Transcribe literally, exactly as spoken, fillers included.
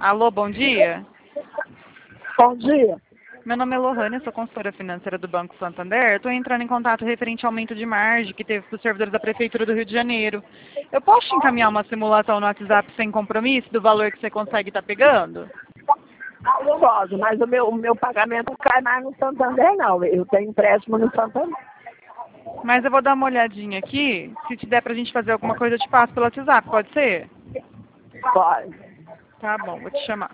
Alô, bom dia. Bom dia. Meu nome é Lohane, sou consultora financeira do Banco Santander. Estou entrando em contato referente ao aumento de margem que teve para os servidores da Prefeitura do Rio de Janeiro. Eu posso te encaminhar uma simulação no WhatsApp sem compromisso do valor que você consegue estar pegando? Eu gosto, mas o meu, o meu pagamento cai mais no Santander, não. Eu tenho empréstimo no Santander. Mas eu vou dar uma olhadinha aqui. Se te der para a gente fazer alguma coisa, eu te passo pelo WhatsApp, pode ser? Pode. Tá bom, vou te chamar.